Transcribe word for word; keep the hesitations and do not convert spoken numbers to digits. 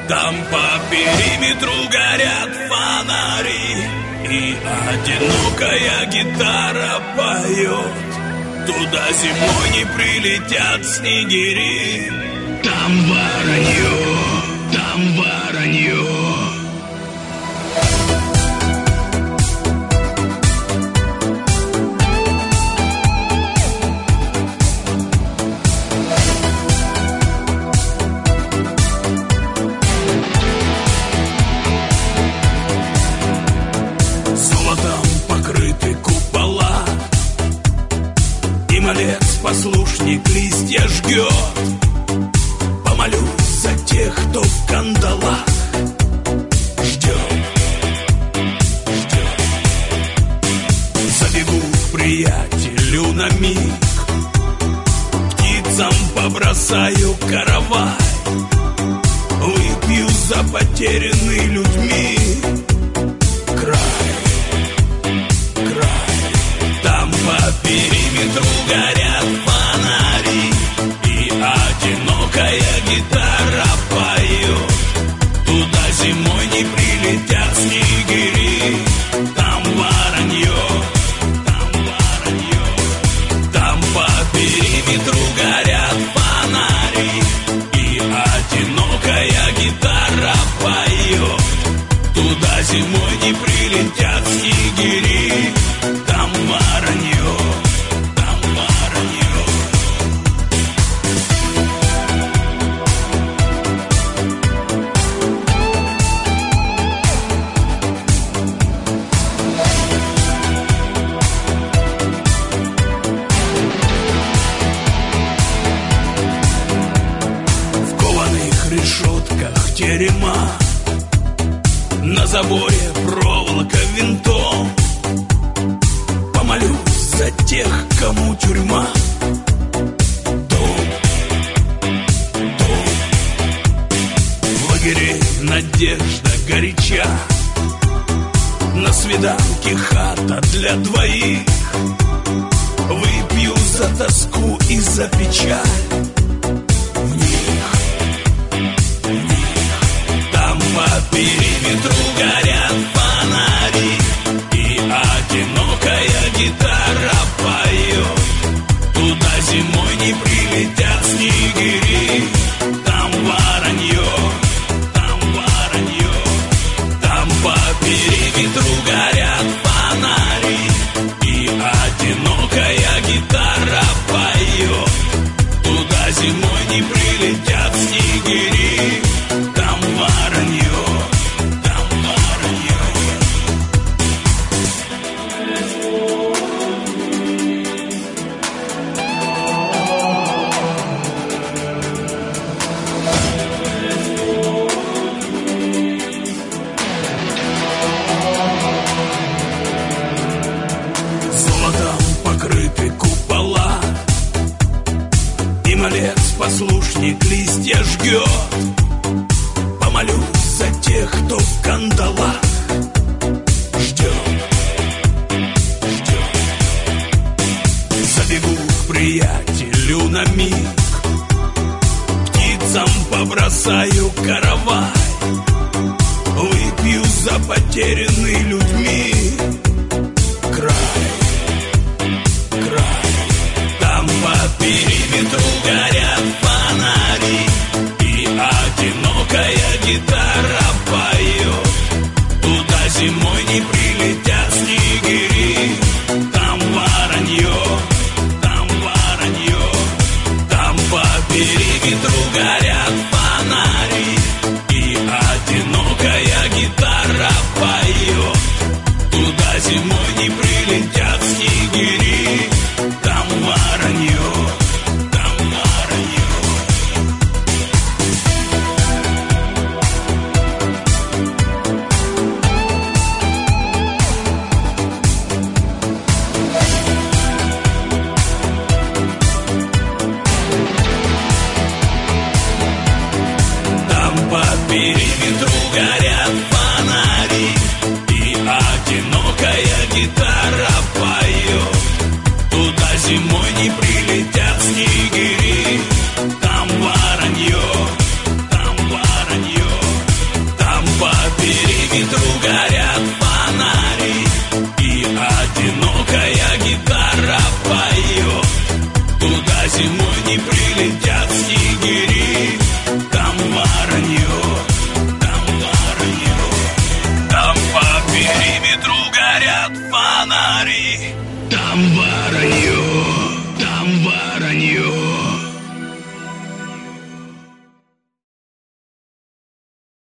Там по периметру горят фонари, и одинокая гитара поет. Туда зимой не прилетят снегири. Там воронье, там воронье. Послушник листья жгет. Помолюсь за тех, кто в кандалах. Ждем, ждем. Забегу к приятелю на миг, птицам побросаю каравай, выпью за потерянный людьми край, край. Там по периметру горят фонари, и одинокая гитара поет. Туда зимой не прилетят снегири. Там воронье, там воронье. Там по периметру горят фонари, и одинокая гитара поет. Туда зимой не прилетят снегири. Там воронье, там воронье. В кованых решетках терема, на заборе проволока винтом. Помолюсь за тех, кому тюрьма дом, дом. В лагере надежда горяча, на свиданке хата для двоих. Выпью за тоску и за печаль. В них, в них. Там по периметру горят фонари, и одинокая гитара поет. Туда зимой не прилетят снегири. Там воронье, там воронье. Там по периметру горят фонари, и одинокая гитара поет. Туда зимой не прилетят снегири. Там воронье, там воронье. Золотом покрыты купола, и малец послушник листья жгет. Помолюсь за тех, кто в кандалах. Ждем, ждем. Забегу к приятелю на миг, птицам побросаю каравай, выпью за потерянный людьми край, край. Там по периметру горят фонари, и одинокая гитара поет. Туда зимой не прилетят снегири. Там воронье, там воронье. Там по периметру горят фонари, и одинокая гитара поет. Туда зимой не прилетят снегири. Там воронье, там воронье. Там по периметру горят фонари, и одинокая гитара поет. Туда зимой не прилетят снегири. Там воронье, там воронье. Там воронье, там воронье.